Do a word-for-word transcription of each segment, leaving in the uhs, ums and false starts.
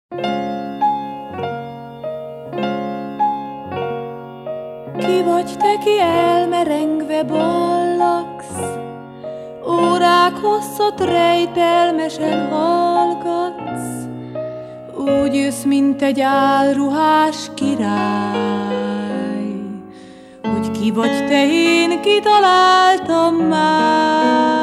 Ki vagy te, ki elmerengve ballagsz, órák hosszat rejtelmesen hallgatsz, úgy jössz, mint egy álruhás király, hogy ki vagy te, én kitaláltam már.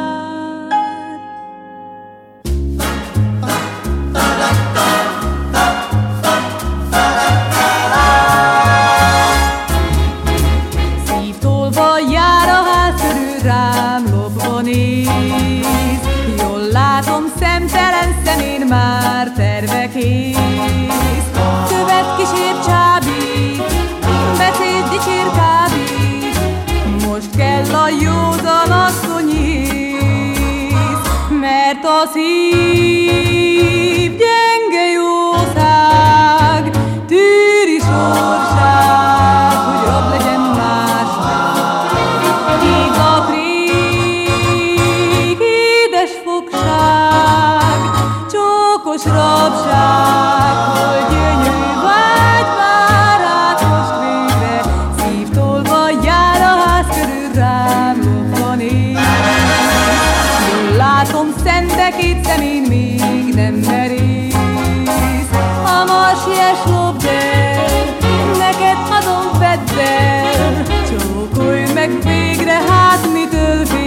Szívtolva jár a ház körül, rám lobba néz, jól látom, szemtelen szemén már terve kész. Követ kísér, csábít, beszéd dicsér, kábít, most kell a józan asszonyész, mert a szív gyenge jószág, tűri sorság, hogy rab legyen másnak. Ég a krég, édes fogság, csókos rabság, hogy gyönyörű vágy vár át most végre. Szívtolva jár a ház körül, rám lobba néz, jól látom, szendekét szemén még nem merész. Hamar siess, lopd el, neked adom, vedd el, csókolj meg végre, hát mitől félsz?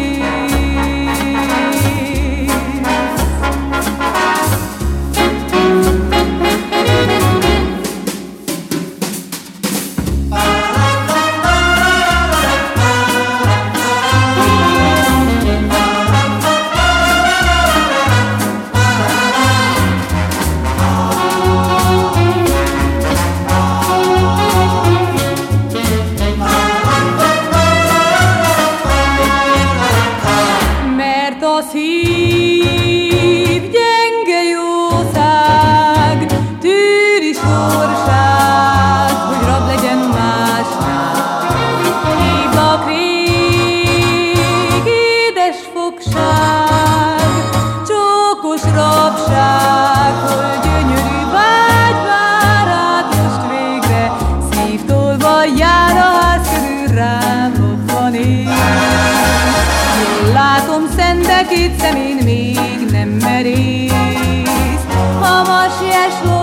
A szív gyenge jószág, tűri sorság, hogy rab legyen másnál. Hív a krég, édes fogság, csókos rabság, hogy gyönyörű vágy vár át most végre. Szívtolva jár a ház körül, rám lobba néz, jól látom, szendekét szemén még nem merész. Hamar siess,